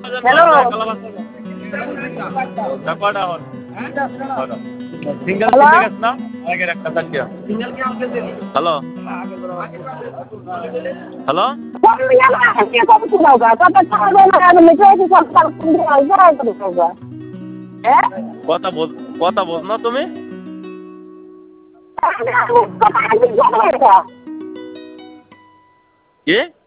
hello single hello কিনতে গেছ না আগের একটা চারটিয়া হ্যালো হ্যালো কথা বোঝ কথা বোঝ না তুমি কি